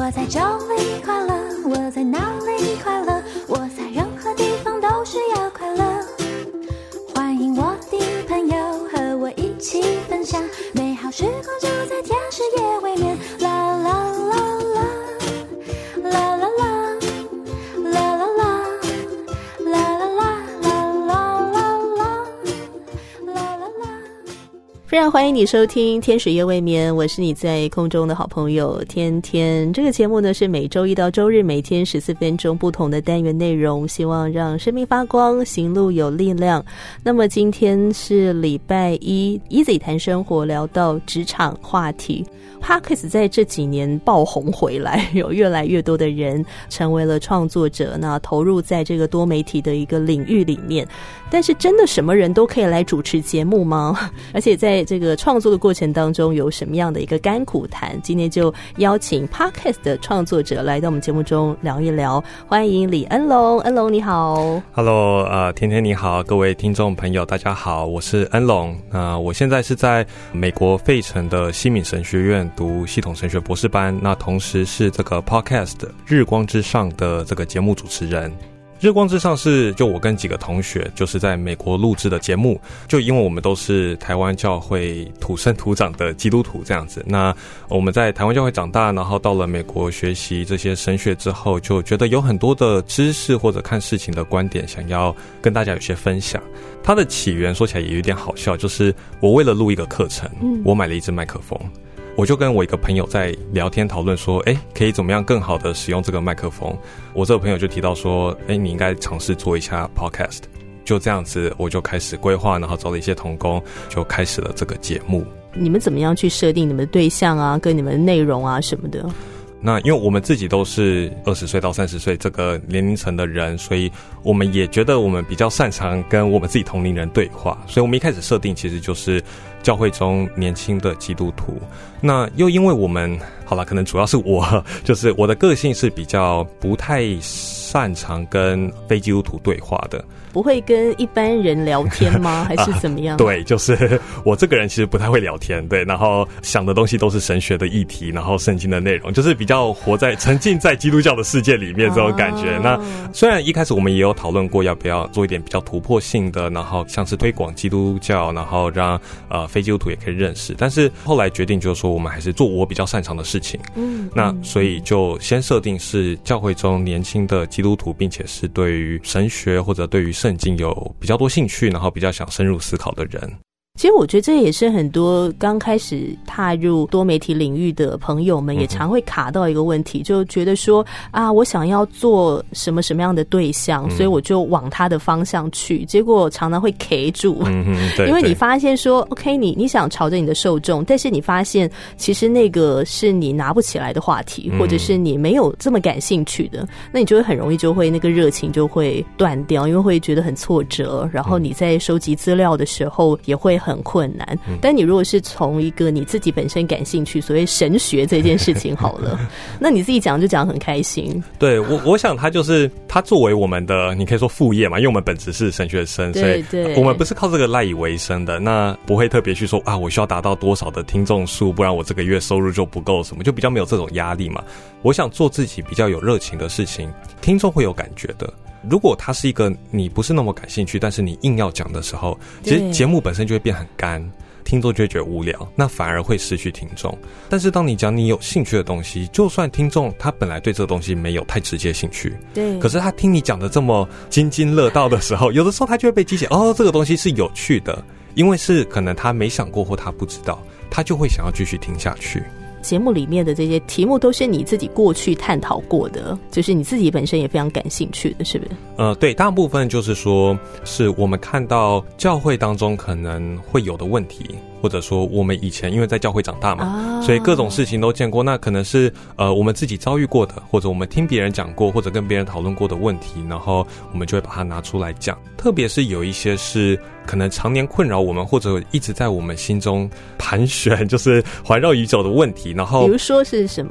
我在这里快乐，我在哪里快乐，我在任何地方都是要快乐。欢迎我的朋友和我一起分享，美好时光就在天使夜未眠。啦啦啦啦，啦啦啦，啦啦啦，啦啦啦，啦啦啦，啦啦啦。 非常欢迎你收听天使夜未眠，我是你在空中的好朋友天天。这个节目呢是每周一到周日每天14分钟不同的单元内容，希望让生命发光，行路有力量。那么今天是礼拜一 Easy 谈生活，聊到职场话题。Podcast 在这几年爆红回来，有越来越多的人成为了创作者，那投入在这个多媒体的一个领域里面。但是真的什么人都可以来主持节目吗？而且在这个创作的过程当中有什么样的一个甘苦谈？今天就邀请 Podcast 的创作者来到我们节目中聊一聊。欢迎李恩龙，恩龙你好。 Hello， 天天你好，各位听众朋友大家好，我是恩龙。我现在是在美国费城的西敏神学院读系统神学博士班，那同时是这个 Podcast 日光之上的这个节目主持人。日光之上是就我跟几个同学就是在美国录制的节目，就因为我们都是台湾教会土生土长的基督徒这样子，那我们在台湾教会长大，然后到了美国学习这些神学之后，就觉得有很多的知识或者看事情的观点想要跟大家有些分享。它的起源说起来也有点好笑，就是我为了录一个课程，我买了一支麦克风，我就跟我一个朋友在聊天讨论说，可以怎么样更好的使用这个麦克风。我这个朋友就提到说，你应该尝试做一下 podcast。就这样子我就开始规划，然后找了一些同工，就开始了这个节目。 你们怎么样去设定你们的对象啊，跟你们的内容啊什么的？ 那因为我们自己都是20岁到30岁这个年龄层的人，所以我们也觉得我们比较擅长跟我们自己同龄人对话，所以我们一开始设定其实就是教会中年轻的基督徒。那又因为我们好了，可能主要是我，就是我的个性是比较不太擅长跟非基督徒对话的。 不会跟一般人聊天吗？还是怎么样？ 对，就是我这个人其实不太会聊天，对，然后想的东西都是神学的议题，然后圣经的内容，就是比较沉浸在基督教的世界里面这种感觉。那虽然一开始我们也有讨论过要不要做一点比较突破性的，然后像是推广基督教，然后让非基督徒也可以认识，但是后来决定就是说我们还是做我比较擅长的事情。那所以就先设定是教会中年轻的基督徒，并且是对于神学或者对于圣经有比较多兴趣，然后比较想深入思考的人。 其实我觉得这也是很多刚开始踏入多媒体领域的朋友们也常会卡到一个问题，就觉得说我想要做什么样的对象，所以我就往他的方向去，结果常常会 K 住。 对， 因为你发现说 OK 你想朝着你的受众，但是你发现其实那个是你拿不起来的话题，或者是你没有这么感兴趣的，那你就会很容易就会那个热情就会断掉，因为会觉得很挫折，然后你在收集资料的时候也会很困难。但你如果是从一个你自己本身感兴趣，所谓神学这件事情好了那你自己讲就讲很开心。 对，我想他就是他作为我们的你可以说副业嘛，因为我们本质是神学生，所以我们不是靠这个赖以为生的，那不会特别去说我需要达到多少的听众数，不然我这个月收入就不够什么，就比较没有这种压力嘛。我想做自己比较有热情的事情，听众会有感觉的。如果它是一个你不是那么感兴趣，但是你硬要讲的时候，其实节目本身就会变很干，听众就会觉得无聊，那反而会失去听众。但是当你讲你有兴趣的东西，就算听众他本来对这个东西没有太直接兴趣， 对， 可是他听你讲的这么津津乐道的时候，有的时候他就会被激起这个东西是有趣的，因为是可能他没想过或他不知道，他就会想要继续听下去。 节目里面的这些题目都是你自己过去探讨过的，就是你自己本身也非常感兴趣的，是不是？ 对，大部分就是说是我们看到教会当中可能会有的问题，或者说我们以前因为在教会长大嘛，所以各种事情都见过，那可能是我们自己遭遇过的，或者我们听别人讲过，或者跟别人讨论过的问题，然后我们就会把它拿出来讲。特别是有一些是可能常年困扰我们，或者一直在我们心中盘旋，就是环绕宇宙的问题。然后比如说是什么？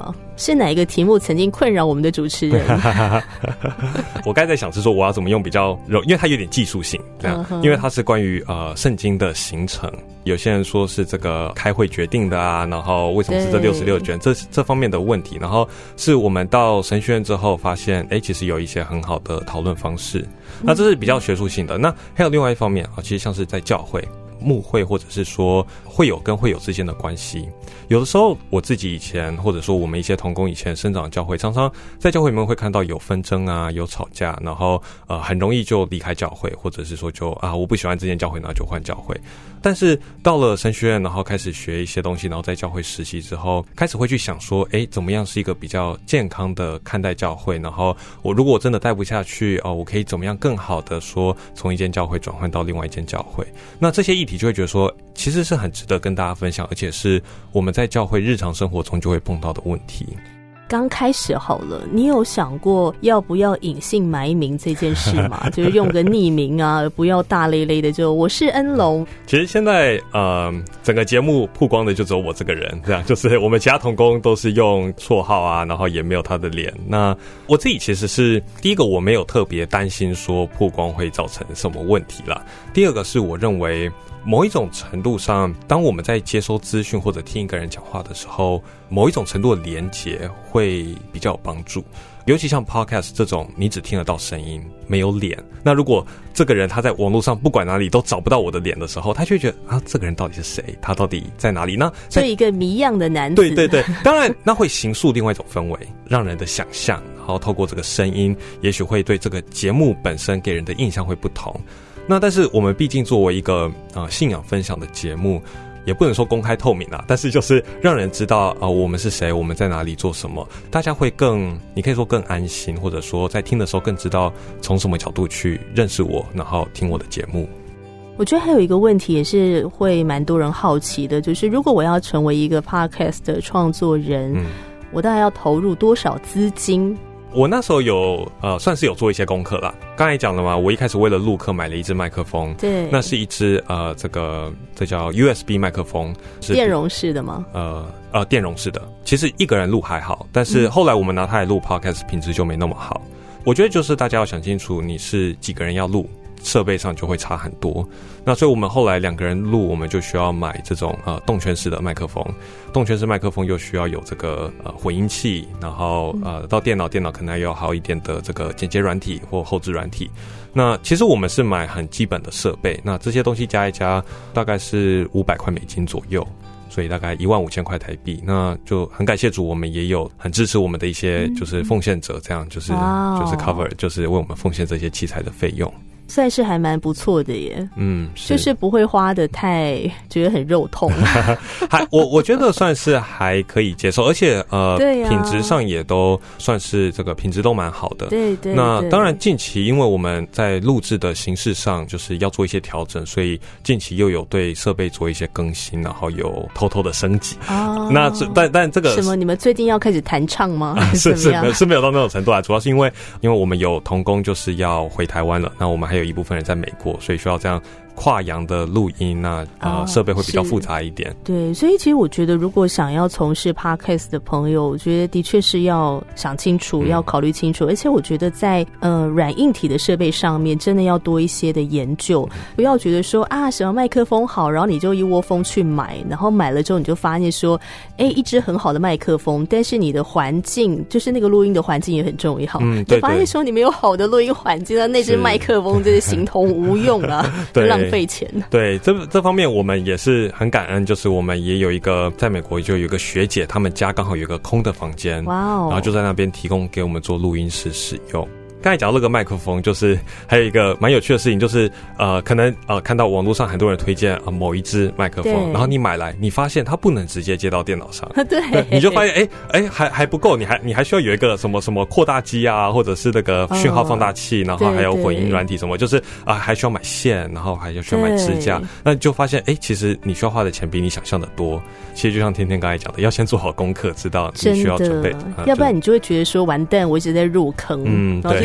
是哪一个题目曾经困扰我们的主持人？ 我刚才在想是说我要怎么用比较因为它有点技术性这样，因为它是关于圣经的形成，有些人说是这个开会决定的啊，然后为什么是这66卷这方面的问题，然后是我们到神学院之后发现其实有一些很好的讨论方式，那这是比较学术性的。那还有另外一方面其实像是在教会牧会或者是说会友跟会友之间的关系，有的时候我自己以前或者说我们一些同工以前生长教会，常常在教会里面会看到有纷争啊，有吵架，然后很容易就离开教会，或者是说就我不喜欢这间教会，然后就换教会。但是到了神学院，然后开始学一些东西，然后在教会实习之后，开始会去想说怎么样是一个比较健康的看待教会，然后如果我真的待不下去我可以怎么样更好的说从一间教会转换到另外一间教会。那这些议题就会觉得说其实是很值得跟大家分享，而且是我们在教会日常生活中就会碰到的问题。 刚开始好了，你有想过要不要隐姓埋名这件事吗？就是用个匿名啊，不要大咧咧的就我是恩龙。 其实现在整个节目曝光的就只有我这个人，这样就是我们其他同工都是用绰号啊，然后也没有他的脸。那我自己其实是第一个，我没有特别担心说曝光会造成什么问题啦。第二个是我认为某一种程度上，当我们在接收资讯或者听一个人讲话的时候，某一种程度的连结会比较有帮助。尤其像 podcast 这种你只听得到声音没有脸，那如果这个人他在网络上不管哪里都找不到我的脸的时候，他就会觉得这个人到底是谁，他到底在哪里呢？ 这一个谜样的男子。 对，当然那会形塑另外一种氛围，让人的想象，然后透过这个声音也许会对这个节目本身给人的印象会不同。那但是我们毕竟作为一个信仰分享的节目，也不能说公开透明啦，但是就是让人知道我们是谁，我们在哪里做什么，大家会更，你可以说更安心，或者说在听的时候更知道从什么角度去认识我，然后听我的节目。 我觉得还有一个问题也是会蛮多人好奇的，就是如果我要成为一个 podcast 的创作人，我大概要投入多少资金？ 我那时候有算是有做一些功课啦。刚才讲了嘛，我一开始为了录课买了一支麦克风， 对， 那是一支这叫 USB 麦克风，是电容式的吗？ 电容式的。其实一个人录还好，但是后来我们拿它来录 podcast 品质就没那么好。我觉得就是大家要想清楚，你是几个人要录，设备上就会差很多。那所以我们后来2个人录，我们就需要买这种动圈式的麦克风，动圈式麦克风又需要有这个混音器，然后到电脑可能要有好一点的这个剪接软体或后置软体。那其实我们是买很基本的设备，那这些东西加一加大概是500块美金左右，所以大概15000块台币。那就很感谢主，我们也有很支持我们的一些就是奉献者，这样就是 cover 就是为我们奉献这些器材的费用。 算是还蛮不错的耶，就是不会花的太觉得很肉痛。 我觉得算是还可以接受，而且品质上也都算是这个品质都蛮好的。 对， 那当然近期因为我们在录制的形式上就是要做一些调整，所以近期又有对设备做一些更新，然后有偷偷的升级。那但这个什么？你们最近要开始弹唱吗？ 是没有到那种程度啊，主要是因为我们有同工就是要回台湾了，那我们还有一部分人在美国，所以需要这样跨洋的录音，那设备会比较复杂一点。 对，所以其实我觉得如果想要从事 podcast 的朋友，我觉得的确是要想清楚，要考虑清楚，而且我觉得在软硬体的设备上面真的要多一些的研究，不要觉得说什么麦克风好，然后你就一窝蜂去买，然后买了之后你就发现说一支很好的麦克风，但是你的环境就是那个录音的环境也很重要， 对， 发现说你没有好的录音环境，那支麦克风真是形同无用啊。 对， 浪费钱。 对，这方面我们也是很感恩，就是我们也有一个在美国就有一个学姐，他们家刚好有一个空的房间，然后就在那边提供给我们做录音室使用。刚才讲到那个麦克风，就是还有一个蛮有趣的事情，就是可能看到网络上很多人推荐某一支麦克风，然后你买来，你发现它不能直接接到电脑上， 对， 你就发现还不够，你还需要有一个什么扩大机啊，或者是那个讯号放大器，然后还有混音软体什么，就是还需要买线，然后还需要买支架，那你就发现其实你需要花的钱比你想象的多。其实就像天天刚才讲的，要先做好功课，知道你需要准备， 要不然你就会觉得说完蛋，我一直在入坑，然后这个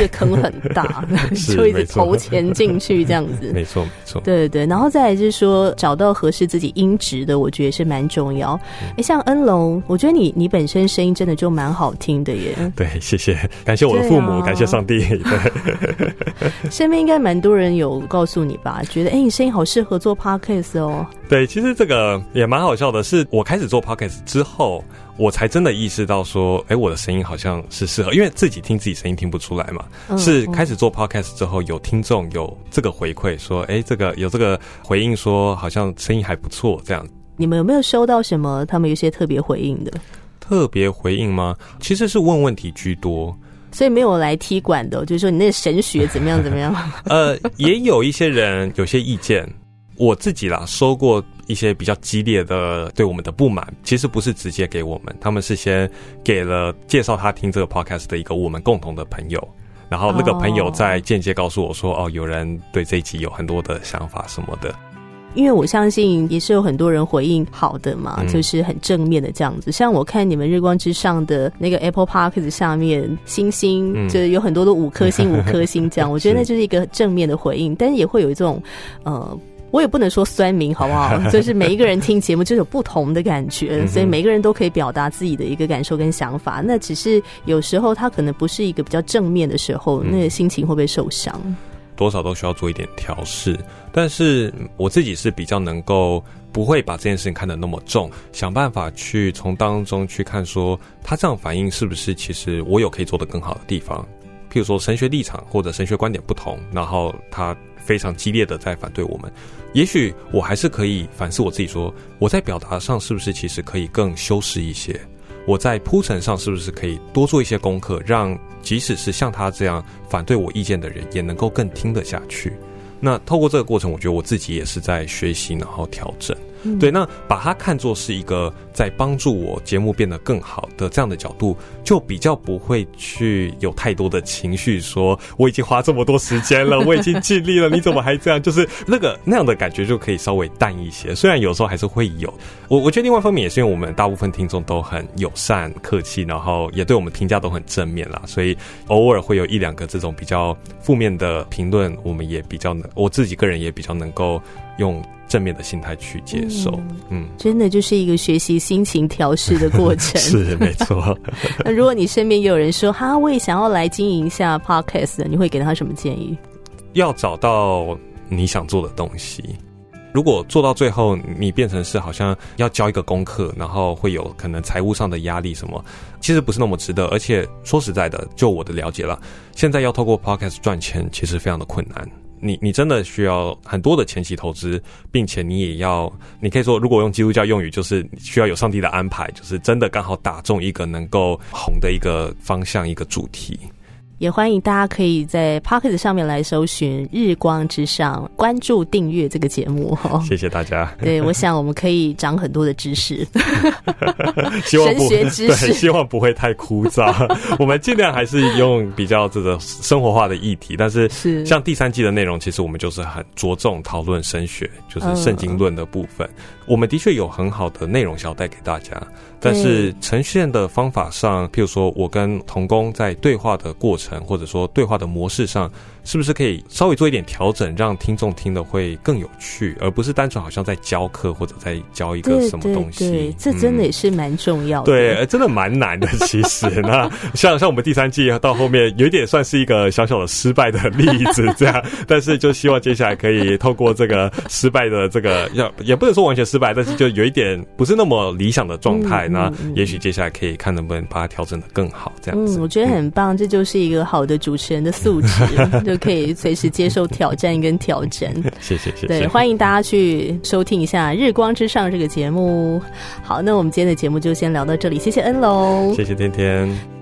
个坑很大，就一直投钱进去这样子。 没错没错， 对对对。然后再来就是说找到合适自己音质的，我觉得是蛮重要。像恩龙，我觉得你本身声音真的就蛮好听的耶。 对，谢谢，感谢我的父母，感谢上帝。对， 身边应该蛮多人有告诉你吧，觉得你声音好适合做 podcast 哦。 对，其实这个也蛮好笑的，是我开始做 podcast 之后，我才真的意识到说，我的声音好像是适合，因为自己听自己声音听不出来嘛。是开始做 podcast 之后，有听众有这个回馈说，这个有这个回应说，好像声音还不错这样。 你们有没有收到什么他们有些特别回应的？ 特别回应吗？其实是问问题居多。 所以没有来踢馆的，就是说你那个神学怎么样怎么样。 也有一些人有些意见，我自己啦收过一些比较激烈的对我们的不满，其实不是直接给我们，他们是先给了介绍他听这个 podcast 的一个我们共同的朋友，然后那个朋友再间接告诉我说，有人对这一集有很多的想法什么的。 因为我相信也是有很多人回应好的嘛，就是很正面的这样子。像我看你们日光之上的那个 Apple Podcast 下面星星，就是有很多的5颗星5颗星这样，我觉得那就是一个正面的回应。但是也会有一种我也不能说酸民好不好，就是每一个人听节目就有不同的感觉，所以每个人都可以表达自己的一个感受跟想法。那只是有时候他可能不是一个比较正面的时候，那个心情会不会受伤？ 多少都需要做一点调试，但是我自己是比较能够不会把这件事情看得那么重，想办法去从当中去看说他这样反应是不是其实我有可以做得更好的地方，譬如说神学立场或者神学观点不同，然后他非常激烈的在反对我们，也许我还是可以反思我自己说，我在表达上是不是其实可以更修饰一些，我在铺陈上是不是可以多做一些功课，让即使是像他这样反对我意见的人也能够更听得下去。那透过这个过程，我觉得我自己也是在学习然后调整。对，那把它看作是一个在帮助我节目变得更好的这样的角度，就比较不会去有太多的情绪说我已经花这么多时间了，我已经尽力了，你怎么还这样，就是那样的感觉就可以稍微淡一些，虽然有时候还是会有。我觉得另外一方面也是因为我们大部分听众都很友善客气，然后也对我们评价都很正面啦，所以偶尔会有1-2个这种比较负面的评论，我们也比较我自己个人也比较能够用正面的心态去接受。 真的就是一个学习心情调试的过程。 是没错。 那如果你身边也有人说我也想要来经营一下 podcast 的，你会给他什么建议？ 要找到你想做的东西。如果做到最后你变成是好像要交一个功课，然后会有可能财务上的压力什么，其实不是那么值得。而且说实在的，就我的了解啦，现在要透过 podcast 赚钱其实非常的困难，你真的需要很多的前期投资，并且你也要，你可以说如果用基督教用语就是需要有上帝的安排，就是真的刚好打中一个能够红的一个方向，一个主题。 也欢迎大家可以在 Podcast 上面来搜寻日光之上，关注订阅这个节目。 谢谢大家。 对，我想我们可以长很多的知识。 希望神学知识， 对，希望不会太枯燥。我们尽量还是用比较这个生活化的议题，但是像第3季的内容，其实我们就是很着重讨论神学，就是圣经论的部分。我们的确有很好的内容想要带给大家，但是呈现的方法上，譬如说我跟同工在对话的过程，或者说对话的模式上，是不是可以稍微做一点调整，让听众听的会更有趣，而不是单纯好像在教课或者在教一个什么东西。 对，这真的也是蛮重要的。 对，真的蛮难的其实。那像我们第3季到后面有一点算是一个小小的失败的例子这样，但是就希望接下来可以透过这个失败的这个，也不能说完全失败，但是就有一点不是那么理想的状态，那也许接下来可以看能不能把它调整得更好这样子。 我觉得很棒，这就是一个好的主持人的素质，就可以随时接受挑战跟调整。 谢谢。 对，欢迎大家去收听一下《日光之上》这个节目。好，那我们今天的节目就先聊到这里，谢谢恩龙， 谢谢天天。